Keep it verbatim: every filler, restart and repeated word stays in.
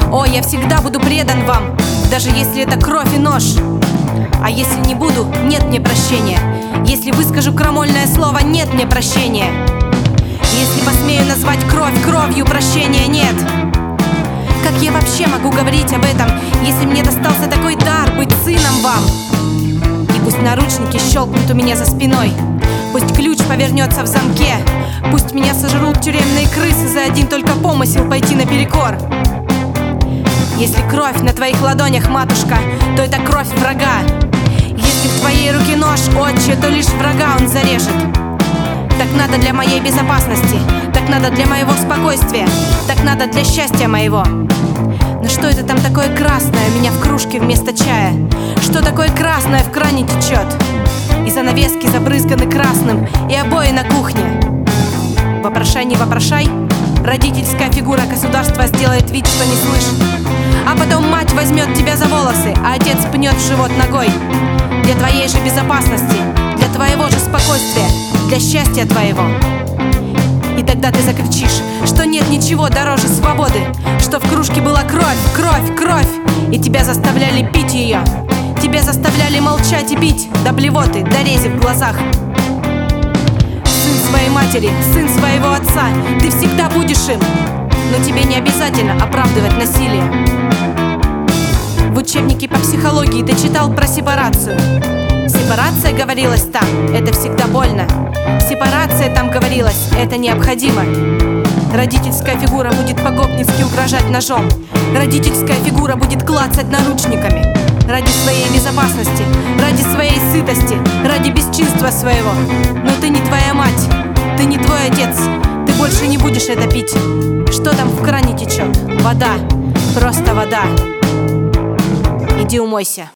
О, я всегда буду предан вам, даже если это кровь и нож. А если не буду, нет мне прощения. Если выскажу крамольное слово, нет мне прощения. Если посмею назвать кровь кровью, прощения нет. Как я вообще могу говорить об этом, если мне достался такой дар быть сыном вам? И пусть наручники щелкнут у меня за спиной, пусть ключ повернется в замке, пусть меня сожрут тюремные крысы за один только помысел пойти наперекор. Если кровь на твоих ладонях, матушка, то это кровь врага. Если в твоей руке нож, отче, то лишь врага он зарежет. Так надо для моей безопасности, так надо для моего спокойствия, так надо для счастья моего. Но что это там такое красное у меня в кружке вместо чая? Что такое красное в кране течет? И занавески забрызганы красным, и обои на кухне. Вопрошай, не вопрошай, родительская фигура государства сделает вид, что не слышит. А потом мать возьмет тебя за волосы, а отец пнет в живот ногой. Для твоей же безопасности, для твоего же спокойствия, для счастья твоего. И тогда ты закричишь, что нет ничего дороже свободы, что в кружке была кровь, кровь, кровь, и тебя заставляли пить ее. Тебя заставляли молчать и бить до блевоты, до рези в глазах. Сын своей матери, сын своего отца, ты всегда будешь им, но тебе не обязательно оправдывать насилие. В учебнике по психологии ты читал про сепарацию. Сепарация, говорилось там, это всегда больно. Сепарация, там говорилось, это необходимо. Родительская фигура будет по-гопницки угрожать ножом. Родительская фигура будет клацать наручниками. Ради своей безопасности, ради своей сытости, ради бесчинства своего. Но ты не твоя мать, ты не твой отец, ты больше не будешь это пить. Что там в кране течет? Вода, просто вода. Иди умойся.